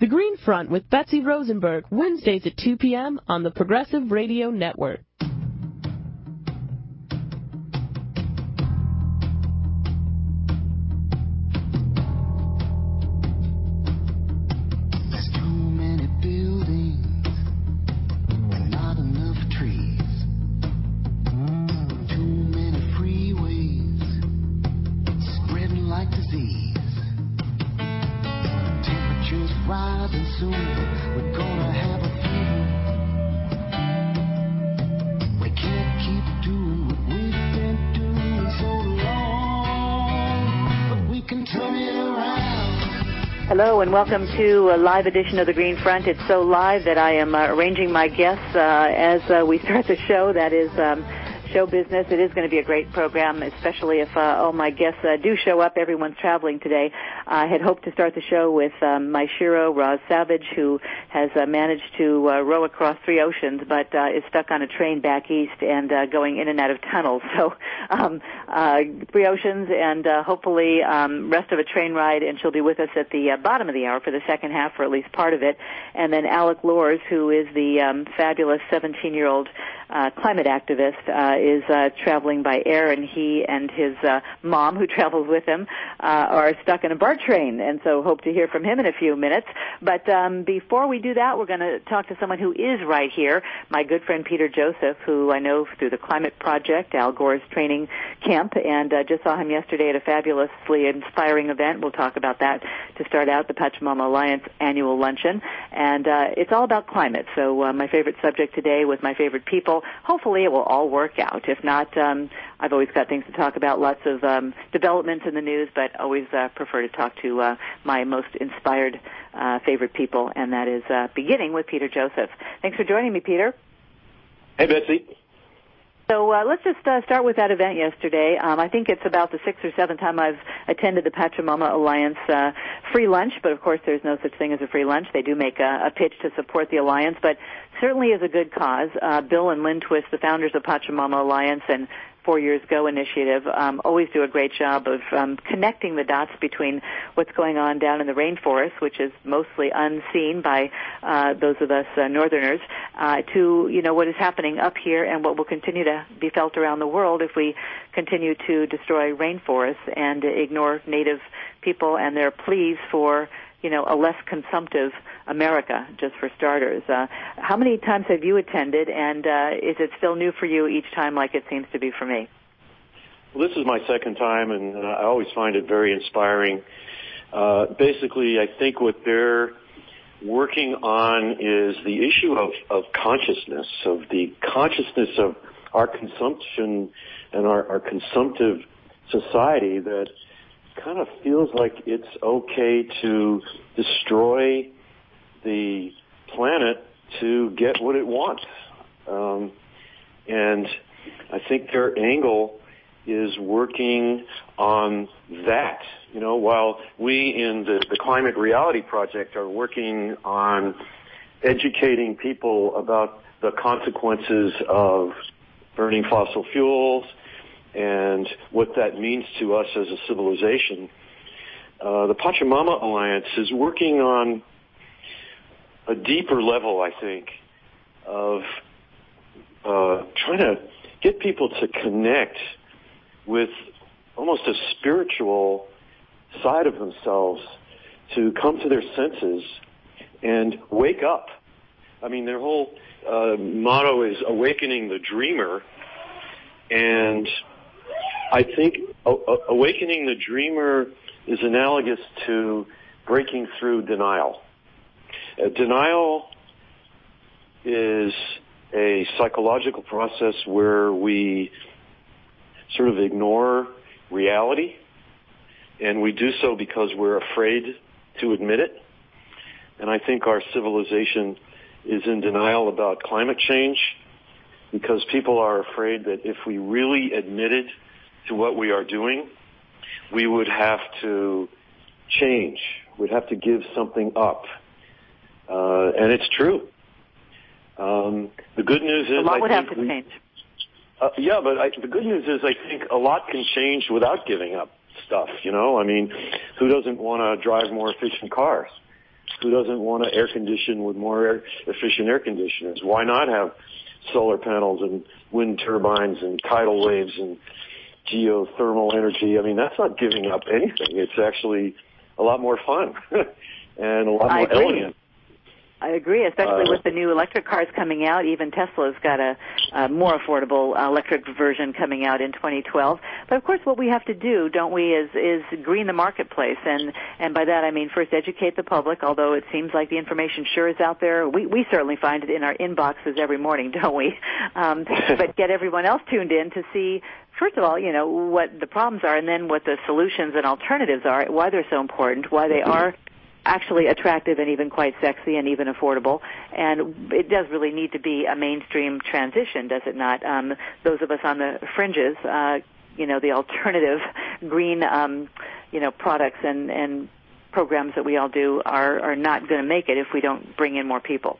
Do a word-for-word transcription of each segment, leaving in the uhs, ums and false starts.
The Green Front with Betsy Rosenberg, Wednesdays at two p.m. on the Progressive Radio Network. Hello and welcome to a live edition of the Green Front. It's so live that I am uh, arranging my guests uh, as uh, we start the show. That is um, show business. It is going to be a great program, especially if uh, all my guests uh, do show up. Everyone's traveling today. I had hoped to start the show with um, my Shiro, Roz Savage, who has uh, managed to uh, row across three oceans, but uh, is stuck on a train back east and uh, going in and out of tunnels. So um, uh, three oceans and uh, hopefully um, rest of a train ride, and she'll be with us at the uh, bottom of the hour for the second half, or at least part of it. And then Alec Lors, who is the um, fabulous seventeen-year-old uh, climate activist, uh, is uh, traveling by air, and he and his uh, mom, who travels with him, uh, are stuck in a BART train, and so hope to hear from him in a few minutes. But um, before we do that, we're going to talk to someone who is right here, my good friend Peter Joseph, who I know through the Climate Project, Al Gore's training camp, and uh, just saw him yesterday at a fabulously inspiring event. We'll talk about that to start out, the Pachamama Alliance annual luncheon, and uh, it's all about climate. So uh, my favorite subject today with my favorite people. Hopefully it will all work out. If not, um, I've always got things to talk about, lots of um, developments in the news, but always uh, prefer to talk to uh, my most inspired uh, favorite people, and that is uh, beginning with Peter Joseph. Thanks for joining me, Peter. Hey, Betsy. So uh, let's just uh, start with that event yesterday. Um, I think it's about the sixth or seventh time I've attended the Pachamama Alliance uh, free lunch, but of course there's no such thing as a free lunch. They do make a, a pitch to support the Alliance, but certainly is a good cause. Uh, Bill and Lynn Twist, the founders of Pachamama Alliance and Four Years Go initiative, um, always do a great job of um, connecting the dots between what's going on down in the rainforest, which is mostly unseen by uh, those of us uh, northerners, uh, to, you know, what is happening up here and what will continue to be felt around the world if we continue to destroy rainforests and ignore native people and their pleas for, you know, a less consumptive America, just for starters. Uh, how many times have you attended, and uh, is it still new for you each time like it seems to be for me? Well, this is my second time, and uh, I always find it very inspiring. Uh, basically, I think what they're working on is the issue of, of consciousness, of the consciousness of our consumption and our, our consumptive society that kind of feels like it's okay to destroy the planet to get what it wants. Um, and I think their angle is working on that. You know, while we in the, the Climate Reality Project are working on educating people about the consequences of burning fossil fuels and what that means to us as a civilization, uh, the Pachamama Alliance is working on a deeper level, I think, of uh, trying to get people to connect with almost a spiritual side of themselves, to come to their senses and wake up. I mean, their whole uh, motto is awakening the dreamer, and I think uh, awakening the dreamer is analogous to breaking through denial. Uh, denial is a psychological process where we sort of ignore reality, and we do so because we're afraid to admit it. And I think our civilization is in denial about climate change because people are afraid that if we really admitted to what we are doing, we would have to change. We'd have to give something up. Uh, and it's true. Um, the good news is, a lot I would think have to we, change. Uh, yeah, but I, the good news is, I think a lot can change without giving up stuff. You know, I mean, who doesn't want to drive more efficient cars? Who doesn't want to air condition with more air, efficient air conditioners? Why not have solar panels and wind turbines and tidal waves and geothermal energy? I mean, that's not giving up anything. It's actually a lot more fun and a lot I more agree. elegant. I agree, especially uh, with the new electric cars coming out. Even Tesla's got a, a more affordable uh, electric version coming out in twenty twelve. But of course, what we have to do, don't we, is is green the marketplace, and and by that I mean first educate the public. Although it seems like the information sure is out there, we we certainly find it in our inboxes every morning, don't we? Um, but get everyone else tuned in to see. First of all, you know, what the problems are, and then what the solutions and alternatives are, why they're so important, why they are actually attractive and even quite sexy and even affordable. And it does really need to be a mainstream transition, does it not? Um, those of us on the fringes, uh, you know, the alternative green, um, you know, products and, and programs that we all do are, are not going to make it if we don't bring in more people.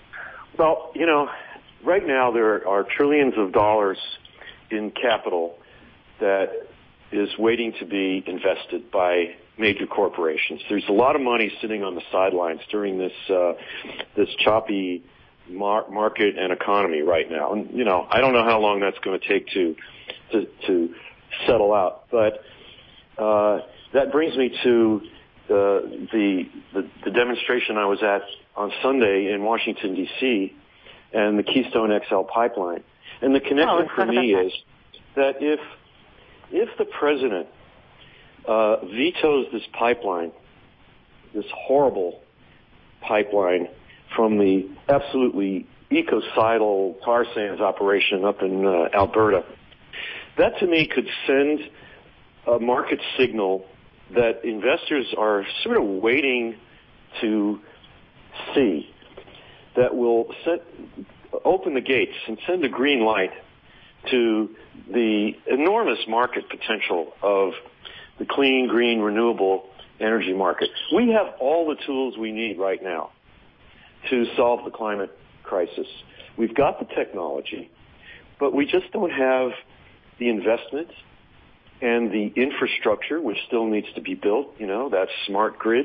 Well, you know, right now there are trillions of dollars in capital that is waiting to be invested by major corporations. There's a lot of money sitting on the sidelines during this uh, this choppy mar- market and economy right now. And you know, I don't know how long that's going to take to to to settle out. But uh, that brings me to the, the the the demonstration I was at on Sunday in Washington D C and the Keystone X L pipeline. And the connection oh, for me is that if if the president uh, vetoes this pipeline, this horrible pipeline from the absolutely ecocidal tar sands operation up in uh, Alberta, that to me could send a market signal that investors are sort of waiting to see, that will set, open the gates and send a green light to the enormous market potential of the clean, green, renewable energy market. We have all the tools we need right now to solve the climate crisis. We've got the technology, but we just don't have the investment and the infrastructure, which still needs to be built, you know, that smart grid.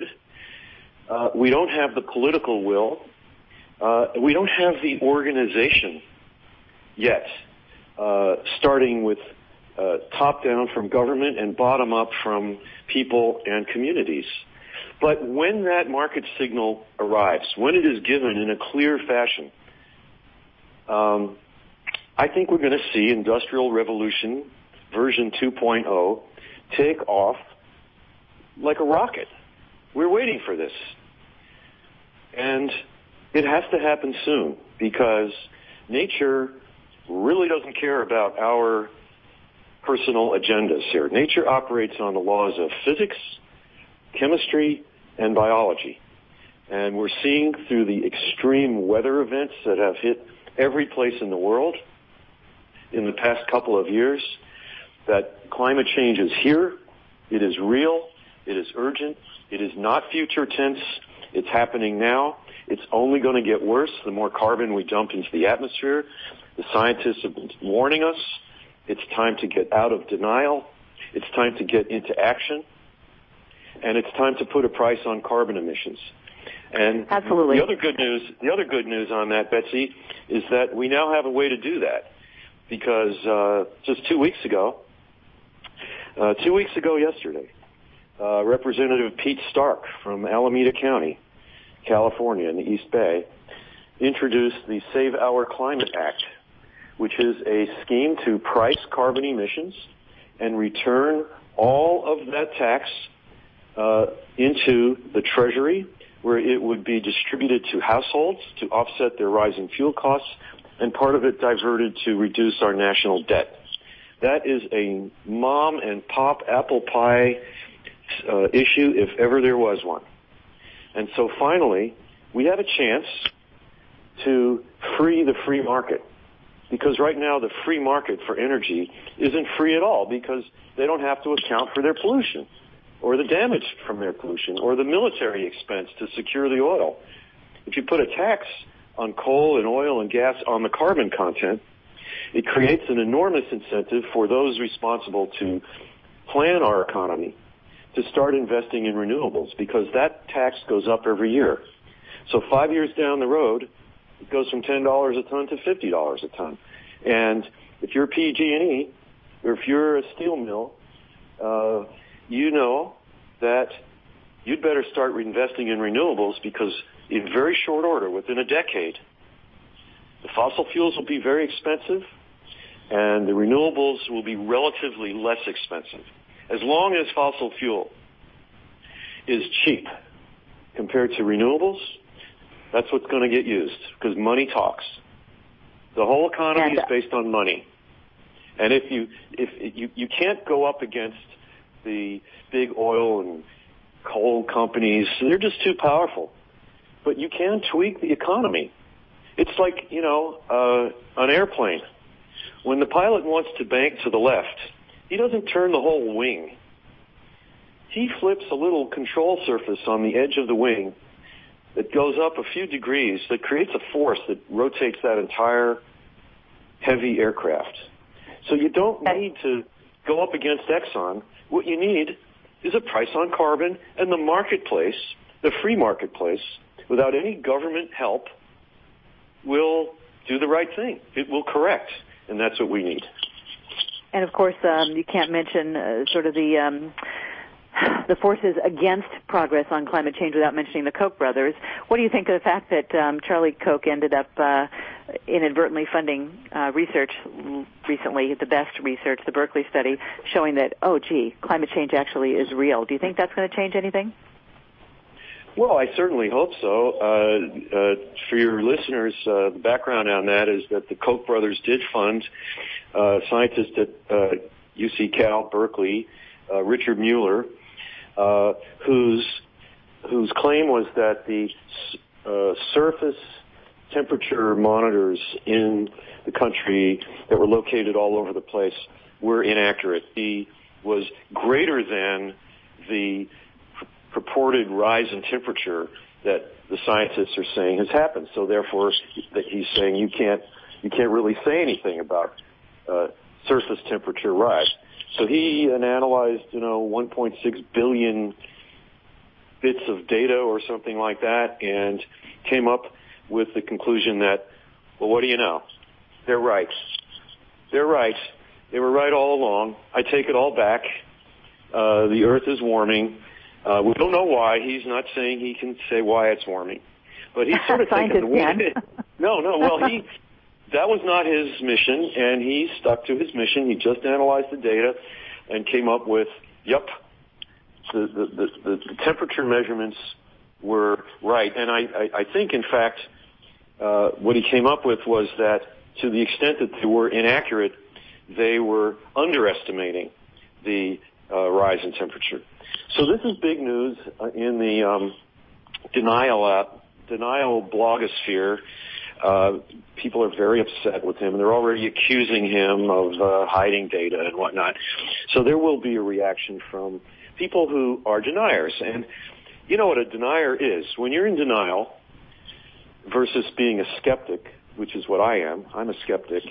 Uh, we don't have the political will. Uh, we don't have the organization yet, uh, starting with uh, top down from government and bottom up from people and communities. But when that market signal arrives, when it is given in a clear fashion, um, I think we're going to see Industrial Revolution version two point oh take off like a rocket. We're waiting for this. And it has to happen soon, because nature really doesn't care about our personal agendas here. Nature operates on the laws of physics, chemistry, and biology. And we're seeing through the extreme weather events that have hit every place in the world in the past couple of years that climate change is here. It is real. It is urgent. It is not future tense. It's happening now. It's only going to get worse the more carbon we dump into the atmosphere. The scientists have been warning us. It's time to get out of denial. It's time to get into action. And it's time to put a price on carbon emissions. And Absolutely. the other good news, the other good news on that, Betsy, is that we now have a way to do that. Because uh, just two weeks ago, uh, two weeks ago yesterday, uh, Representative Pete Stark from Alameda County, California, in the East Bay, introduced the Save Our Climate Act, which is a scheme to price carbon emissions and return all of that tax uh, into the Treasury, where it would be distributed to households to offset their rising fuel costs, and part of it diverted to reduce our national debt. That is a mom and pop apple pie uh, issue, if ever there was one. And so finally, we have a chance to free the free market. Because right now the free market for energy isn't free at all, because they don't have to account for their pollution or the damage from their pollution or the military expense to secure the oil. If you put a tax on coal and oil and gas on the carbon content, it creates an enormous incentive for those responsible to plan our economy to start investing in renewables because that tax goes up every year. So five years down the road, it goes from ten dollars a ton to fifty dollars a ton. And if you're P G and E, or if you're a steel mill, uh, you know that you'd better start investing in renewables because in very short order, within a decade, the fossil fuels will be very expensive and the renewables will be relatively less expensive. As long as fossil fuel is cheap compared to renewables, that's what's going to get used because money talks. The whole economy is based on money. And if you, if you, you can't go up against the big oil and coal companies, they're just too powerful. But you can tweak the economy. It's like, you know, uh, an airplane. When the pilot wants to bank to the left, he doesn't turn the whole wing. He flips a little control surface on the edge of the wing that goes up a few degrees that creates a force that rotates that entire heavy aircraft. So you don't need to go up against Exxon. What you need is a price on carbon and the marketplace, the free marketplace, without any government help, will do the right thing. It will correct, and that's what we need. And, of course, um, you can't mention uh, sort of the um, the forces against progress on climate change without mentioning the Koch brothers. What do you think of the fact that um, Charlie Koch ended up uh, inadvertently funding uh, research recently, the best research, the Berkeley study, showing that, oh, gee, climate change actually is real? Do you think that's going to change anything? Well, I certainly hope so. Uh, uh, for your listeners, uh, the background on that is that the Koch brothers did fund uh, scientists at uh, U C Cal, Berkeley, uh, Richard Mueller, uh, whose whose claim was that the uh, surface temperature monitors in the country that were located all over the place were inaccurate. He was greater than the purported rise in temperature that the scientists are saying has happened. So therefore, that he's saying you can't you can't really say anything about uh, surface temperature rise. So he analyzed, you know, one point six billion bits of data or something like that, and came up with the conclusion that, well, what do you know? They're right. They're right. They were right all along. I take it all back. Uh, the Earth is warming. Uh, we don't know why. He's not saying he can say why it's warming, but he's sort of taking the wind. No, no. Well, he that was not his mission, and he stuck to his mission. He just analyzed the data and came up with, yep, the the, the, the temperature measurements were right. And I, I, I think, in fact, uh, what he came up with was that to the extent that they were inaccurate, they were underestimating the uh, rise in temperature. So this is big news uh, in the um, denial uh, denial blogosphere. Uh, people are very upset with him. They're already accusing him of uh, hiding data and whatnot. So there will be a reaction from people who are deniers. And you know what a denier is. When you're in denial versus being a skeptic, which is what I am. I'm a skeptic.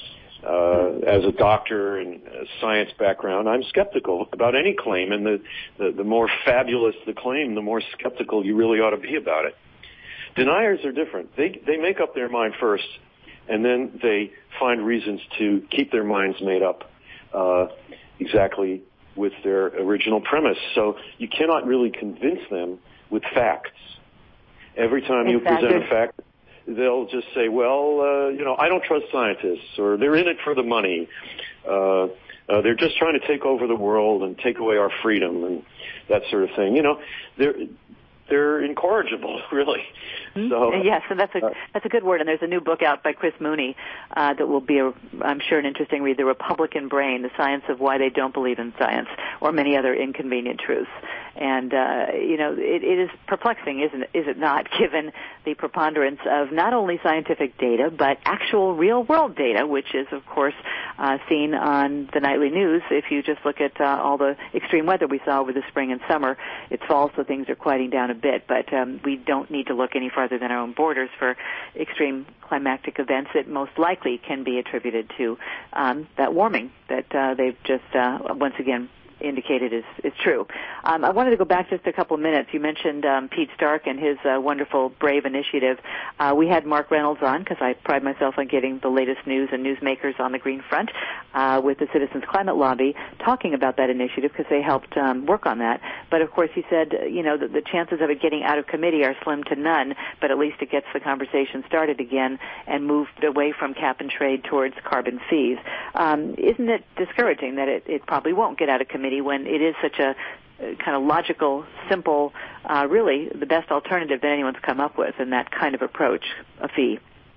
Uh, as a doctor and a science background, I'm skeptical about any claim, and the, the, the more fabulous the claim, the more skeptical you really ought to be about it. Deniers are different. They, they make up their mind first, and then they find reasons to keep their minds made up uh, exactly with their original premise. So you cannot really convince them with facts. Every time you exactly. present a fact, they'll just say, well, uh, you know, I don't trust scientists, or they're in it for the money. Uh, uh, they're just trying to take over the world and take away our freedom and that sort of thing. You know, they're they're incorrigible, really. Mm-hmm. So yes, and that's a that's a good word. And there's a new book out by Chris Mooney uh, that will be, a, I'm sure, an interesting read. The Republican Brain: The Science of Why They Don't Believe in Science, or Many Other Inconvenient Truths. And uh, you know, it, it is perplexing, isn't it? Is it not? Given the preponderance of not only scientific data but actual real-world data, which is, of course, uh, seen on the nightly news. If you just look at uh, all the extreme weather we saw over the spring and summer, it's fall, so things are quieting down a bit. But um, we don't need to look any farther than our own borders for extreme climactic events that most likely can be attributed to um, that warming that uh, they've just uh, once again indicated is, is true. Um, I wanted to go back just a couple of minutes. You mentioned um, Pete Stark and his uh, wonderful BRAVE initiative. Uh, we had Mark Reynolds on because I pride myself on getting the latest news and newsmakers on the Green Front uh, with the Citizens Climate Lobby talking about that initiative because they helped um, work on that. But, of course, he said, you know, the, the chances of it getting out of committee are slim to none, but at least it gets the conversation started again and moved away from cap and trade towards carbon fees. Um, isn't it discouraging that it, it probably won't get out of committee when it is such a uh, kind of logical, simple, uh, really the best alternative that anyone's come up with in that kind of approach, a fee?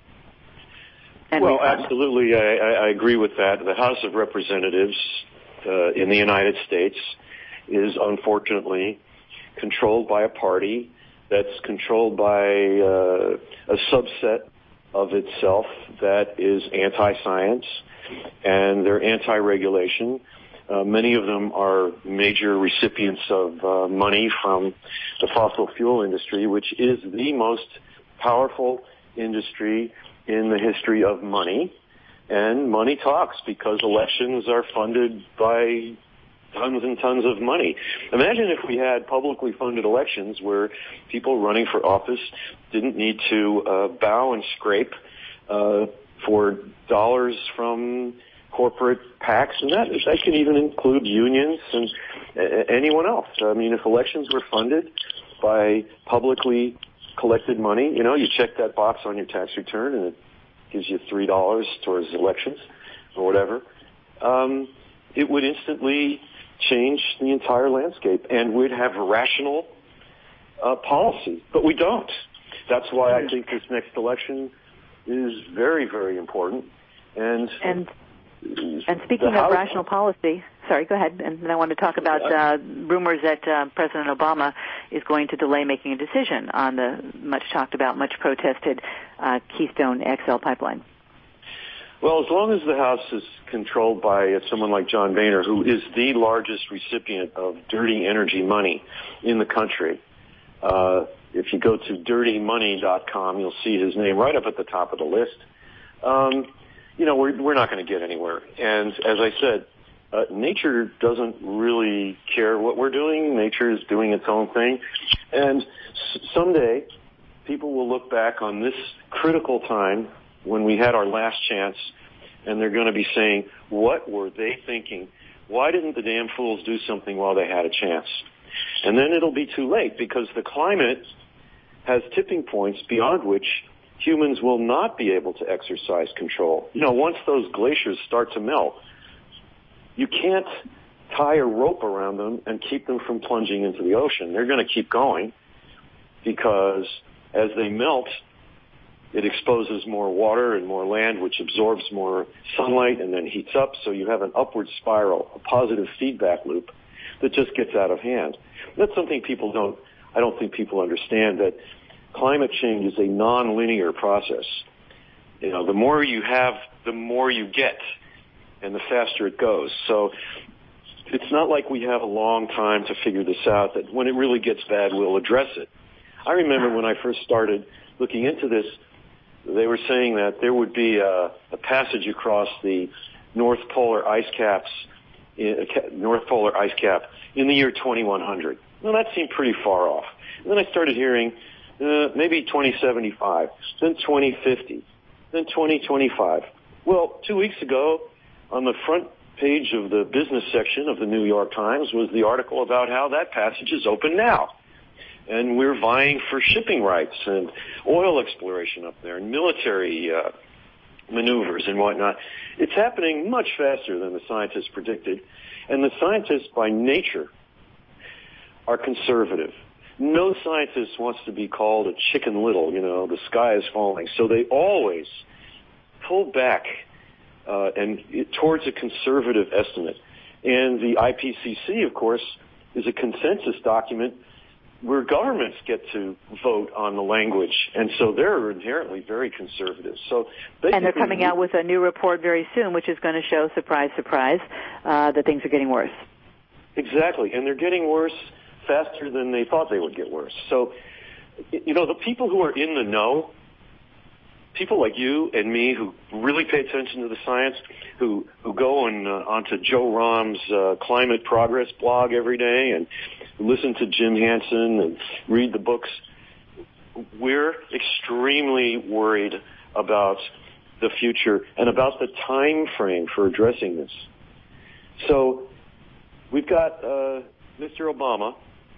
And well, refund. Absolutely, I, I agree with that. The House of Representatives uh, in the United States is unfortunately controlled by a party that's controlled by uh, a subset of itself that is anti-science, and they're anti-regulation. Uh, many of them are major recipients of uh, money from the fossil fuel industry, which is the most powerful industry in the history of money. And money talks because elections are funded by tons and tons of money. Imagine if we had publicly funded elections where people running for office didn't need to uh, bow and scrape uh, for dollars from corporate PACs, and that, that can even include unions and uh, anyone else. I mean, if elections were funded by publicly collected money, you know, you check that box on your tax return and it gives you three dollars towards elections or whatever, um, it would instantly change the entire landscape, and we'd have rational uh, policy. But we don't. That's why I think this next election is very, very important. And and, and speaking of House, rational policy, sorry, go ahead. And then I want to talk about uh, rumors that uh, President Obama is going to delay making a decision on the much talked about, much protested uh, Keystone X L pipeline. Well, as long as the House is controlled by uh, someone like John Boehner, who is the largest recipient of dirty energy money in the country, uh, if you go to dirty money dot com, you'll see his name right up at the top of the list. Um, you know, we're, we're not going to get anywhere. And as I said, uh, nature doesn't really care what we're doing. Nature is doing its own thing. And s- someday, people will look back on this critical time when we had our last chance, and they're going to be saying, what were they thinking? Why didn't the damn fools do something while they had a chance? And then it'll be too late, because the climate has tipping points beyond which humans will not be able to exercise control. You know, once those glaciers start to melt, you can't tie a rope around them and keep them from plunging into the ocean. They're going to keep going, because as they melt, it exposes more water and more land, which absorbs more sunlight and then heats up. So you have an upward spiral, a positive feedback loop that just gets out of hand. That's something people don't, I don't think people understand, that climate change is a non-linear process. You know, the more you have, the more you get, and the faster it goes. So it's not like we have a long time to figure this out, that when it really gets bad, we'll address it. I remember when I first started looking into this, they were saying that there would be a, a passage across the North Polar ice caps, in, North Polar ice cap in the year twenty-one hundred. Well, that seemed pretty far off. And then I started hearing uh, maybe twenty seventy-five, then twenty fifty, then twenty twenty-five. Well, two weeks ago, on the front page of the business section of the New York Times was the article about how that passage is open now. And we're vying for shipping rights and oil exploration up there and military uh, maneuvers and whatnot. It's happening much faster than the scientists predicted. And the scientists, by nature, are conservative. No scientist wants to be called a chicken little, you know, the sky is falling. So they always pull back uh, and towards a conservative estimate. And the I P C C, of course, is a consensus document where governments get to vote on the language, and so they're inherently very conservative. So and they're coming out with a new report very soon, which is going to show, surprise, surprise, uh, that things are getting worse. Exactly, and they're getting worse faster than they thought they would get worse. So, you know, the people who are in the know, people like you and me who really pay attention to the science, who who go on, uh, onto Joe Rahm's uh, Climate Progress blog every day and listen to Jim Hansen and read the books, we're extremely worried about the future and about the time frame for addressing this. So we've got uh, Mister Obama,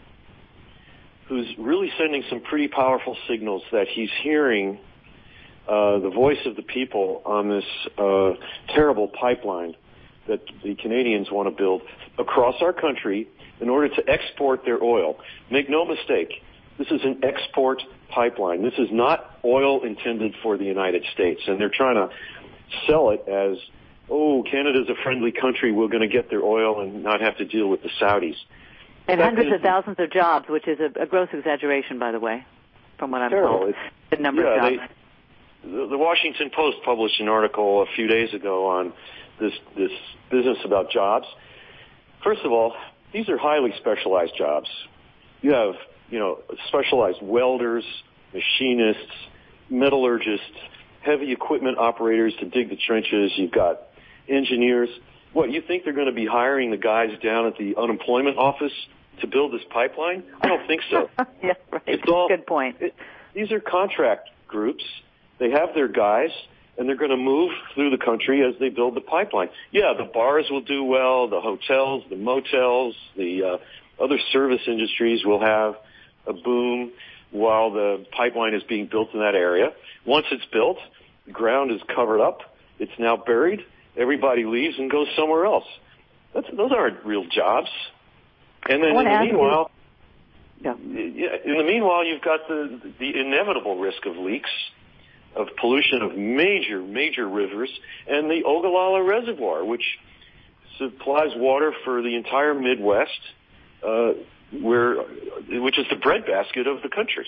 who's really sending some pretty powerful signals that he's hearing uh, the voice of the people on this uh, terrible pipeline that the Canadians want to build across our country in order to export their oil. Make no mistake, this is an export pipeline. This is not oil intended for the United States, and they're trying to sell it as, oh, Canada's a friendly country, we're going to get their oil and not have to deal with the Saudis. And that hundreds is, of thousands of jobs, which is a, a gross exaggeration, by the way, from what I'm terrible. told. It's, the number yeah, of jobs. They, the, the Washington Post published an article a few days ago on this this business about jobs. First of all, these are highly specialized jobs. You have, you know, specialized welders, machinists, metallurgists, heavy equipment operators to dig the trenches. You've got engineers. What, you think they're going to be hiring the guys down at the unemployment office to build this pipeline? I don't think so. Yeah, right. It's all, good point. It, these are contract groups. They have their guys, and they're going to move through the country as they build the pipeline. Yeah, the bars will do well, the hotels, the motels, the uh, other service industries will have a boom while the pipeline is being built in that area. Once it's built, the ground is covered up. It's now buried. Everybody leaves and goes somewhere else. That's, those aren't real jobs. And then in the meanwhile, yeah. in the meanwhile, you've got the the inevitable risk of leaks, of pollution of major, major rivers, and the Ogallala Reservoir, which supplies water for the entire Midwest, uh, where which is the breadbasket of the country.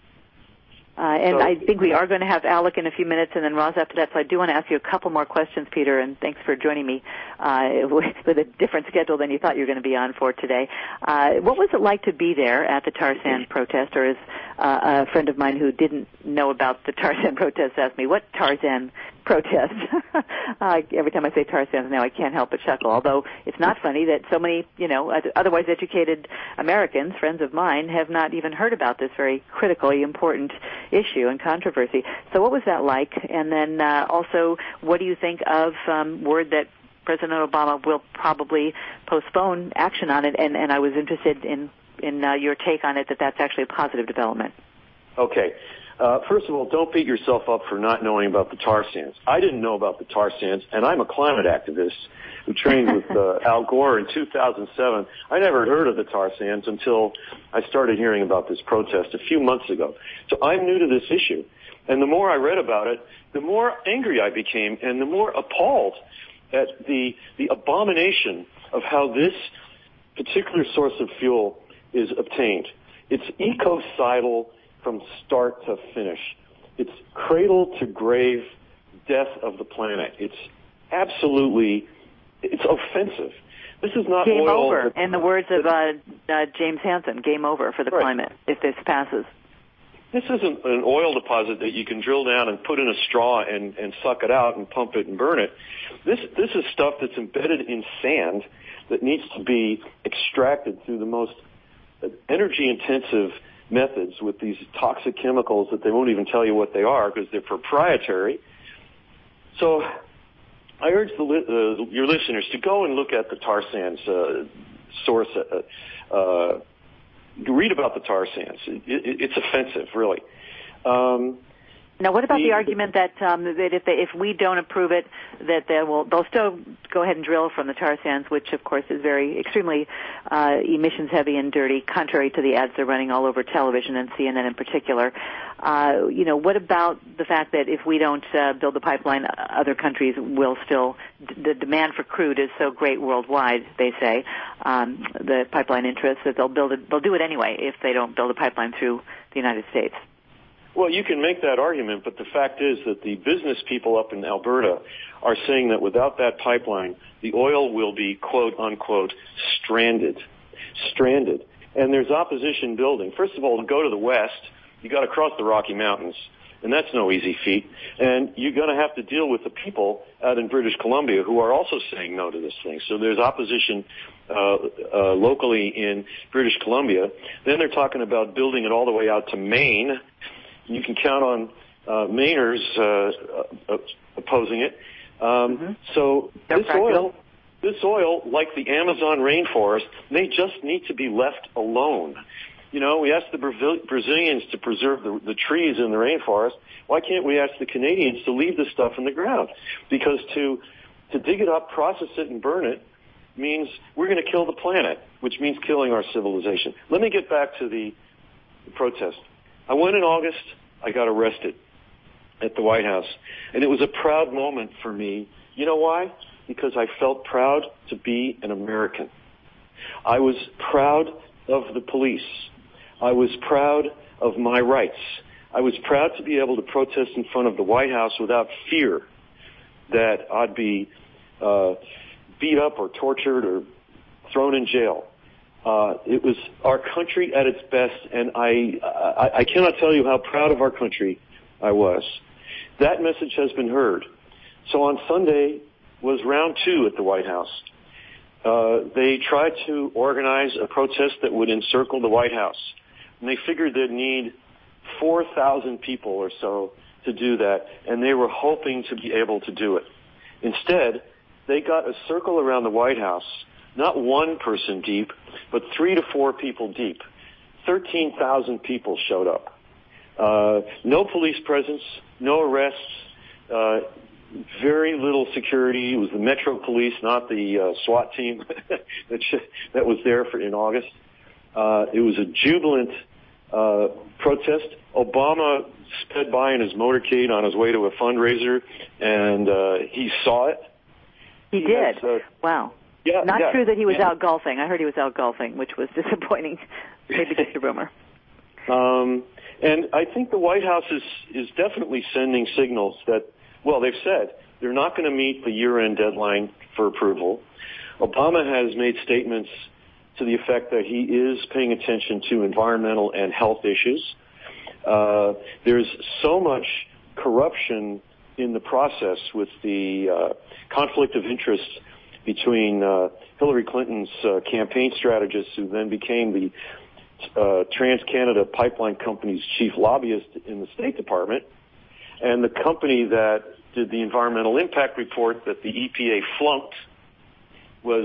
Uh, and so, I think we are going to have Alec in a few minutes, and then Roz after that. So I do want to ask you a couple more questions, Peter, and thanks for joining me uh, with a different schedule than you thought you were going to be on for today. Uh, what was it like to be there at the tar sand protest? Or as uh, a friend of mine who didn't know about the tar sand protest asked me, what tar sand protest? uh, every time I say tar sands now, I can't help but chuckle, although it's not funny that so many, you know, otherwise educated Americans, friends of mine, have not even heard about this very critically important issue and controversy. So what was that like? And then uh, also, what do you think of um, word that President Obama will probably postpone action on it? And, and I was interested in, in uh, your take on it, that that's actually a positive development. Okay. Uh, first of all, don't beat yourself up for not knowing about the tar sands. I didn't know about the tar sands, and I'm a climate activist who trained with uh, Al Gore in two thousand seven. I never heard of the tar sands until I started hearing about this protest a few months ago. So I'm new to this issue. And the more I read about it, the more angry I became and the more appalled at the, the abomination of how this particular source of fuel is obtained. It's ecocidal from start to finish. It's cradle to grave death of the planet. It's absolutely, it's offensive. This is not game oil. over, in the words of uh, uh, James Hansen, game over for the right. climate if this passes. This isn't an oil deposit that you can drill down and put in a straw and, and suck it out and pump it and burn it. This, this is stuff that's embedded in sand that needs to be extracted through the most energy-intensive methods with these toxic chemicals that they won't even tell you what they are because they're proprietary. So I urge the, uh, your listeners to go and look at the tar sands uh, source. Uh, uh, read about the tar sands. It, it, it's offensive, really. Um, Now, what about the, the argument that um, that if they, if we don't approve it, that they will they'll still go ahead and drill from the tar sands, which of course is very extremely uh, emissions heavy and dirty, contrary to the ads they're running all over television and C N N in particular. Uh, you know, what about the fact that if we don't uh, build the pipeline, other countries will still? The demand for crude is so great worldwide, they say, um, the pipeline interests, that they'll build it. They'll do it anyway if they don't build a pipeline through the United States. Well, you can make that argument, but the fact is that the business people up in Alberta are saying that without that pipeline, the oil will be, quote, unquote, stranded. Stranded. And there's opposition building. First of all, go to the west You got to cross the Rocky Mountains, and that's no easy feat. And you're going to have to deal with the people out in British Columbia who are also saying no to this thing. So there's opposition uh, uh, locally in British Columbia. Then they're talking about building it all the way out to Maine. You can count on uh, Mainers uh, uh, opposing it. Um, mm-hmm. So They're this practical. oil, this oil, like the Amazon rainforest, they just need to be left alone. You know, we asked the Brazil- Brazilians to preserve the, the trees in the rainforest. Why can't we ask the Canadians to leave this stuff in the ground? Because to to dig it up, process it, and burn it means we're going to kill the planet, which means killing our civilization. Let me get back to the, the protest. I went in August. I got arrested at the White House, and it was a proud moment for me. You know why? Because I felt proud to be an American. I was proud of the police. I was proud of my rights. I was proud to be able to protest in front of the White House without fear that I'd be uh, beat up or tortured or thrown in jail. Uh, it was our country at its best, and I, I, I cannot tell you how proud of our country I was. That message has been heard. So on Sunday was round two at the White House. Uh, they tried to organize a protest that would encircle the White House. And they figured they'd need four thousand people or so to do that, and they were hoping to be able to do it. Instead, they got a circle around the White House, not one person deep, but three to four people deep. thirteen thousand people showed up. Uh, no police presence, no arrests, uh, very little security. It was the Metro Police, not the uh, SWAT team that sh- that was there for in August. Uh, it was a jubilant uh, protest. Obama sped by in his motorcade on his way to a fundraiser, and uh, he saw it. He, he did. Has, uh, wow. Yeah, Not yeah, true that he was yeah. out golfing. I heard he was out golfing, which was disappointing. Maybe just a rumor. Um, and I think the White House is, is definitely sending signals that, well, they've said they're not going to meet the year-end deadline for approval. Obama has made statements to the effect that he is paying attention to environmental and health issues. Uh, there's so much corruption in the process with the uh, conflict of interest between uh, Hillary Clinton's uh, campaign strategist, who then became the uh, TransCanada Pipeline Company's chief lobbyist in the State Department, and the company that did the environmental impact report that the E P A flunked was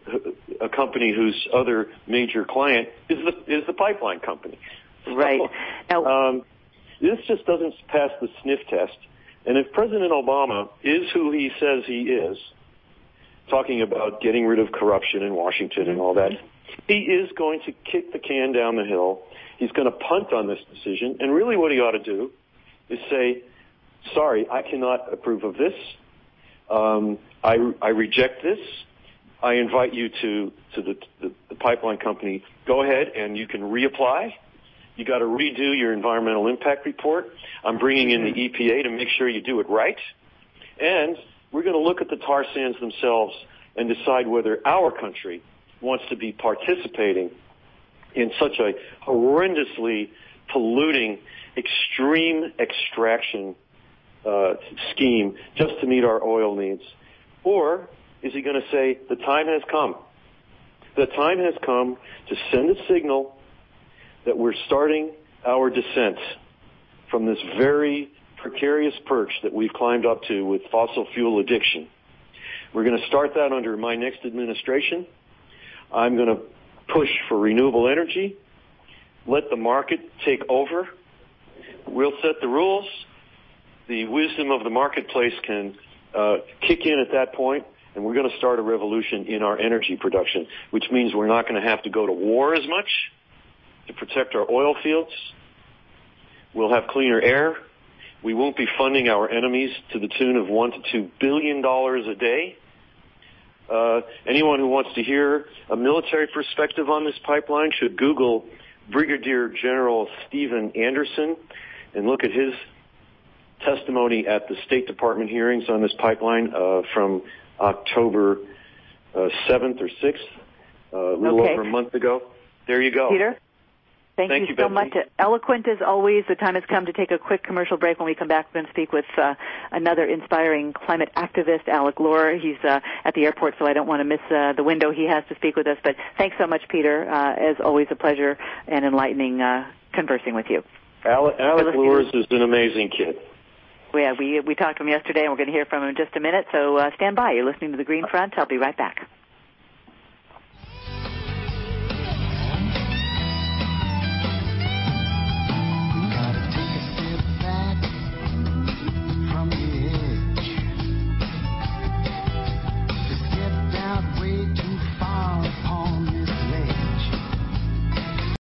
a company whose other major client is the is the pipeline company. Right. So, now, um, this just doesn't pass the sniff test. And if President Obama is who he says he is, talking about getting rid of corruption in Washington and all that, he is going to kick the can down the hill. He's going to punt on this decision. And really what he ought to do is say, sorry, I cannot approve of this. Um, I, I reject this. I invite you to, to the, the, the pipeline company. Go ahead and you can reapply. You got to redo your environmental impact report. I'm bringing in the E P A to make sure you do it right. And we're going to look at the tar sands themselves and decide whether our country wants to be participating in such a horrendously polluting, extreme extraction uh, scheme just to meet our oil needs. Or is he going to say the time has come? The time has come to send a signal that we're starting our descent from this very precarious perch that we've climbed up to with fossil fuel addiction. We're going to start that under my next administration. I'm going to push for renewable energy. Let the market take over. We'll set the rules. The wisdom of the marketplace can uh, kick in at that point, and we're going to start a revolution in our energy production, which means we're not going to have to go to war as much to protect our oil fields. We'll have cleaner air. We won't be funding our enemies to the tune of one to two billion dollars a day. Uh, anyone who wants to hear a military perspective on this pipeline should Google Brigadier General Stephen Anderson and look at his testimony at the State Department hearings on this pipeline uh, from October uh, seventh or sixth, uh, a little okay. over a month ago. There you go. Peter? Thank, Thank you, you so Betsy. much. Eloquent as always. The time has come to take a quick commercial break. When we come back, we're going to speak with uh, another inspiring climate activist, Alec Lohr. He's uh, at the airport, so I don't want to miss uh, the window he has to speak with us. But thanks so much, Peter. Uh, as always, a pleasure and enlightening uh, conversing with you. Alec, Alec Lohr is an amazing kid. Yeah, we, we talked to him yesterday, and we're going to hear from him in just a minute. So uh, stand by. You're listening to The Green Front. I'll be right back.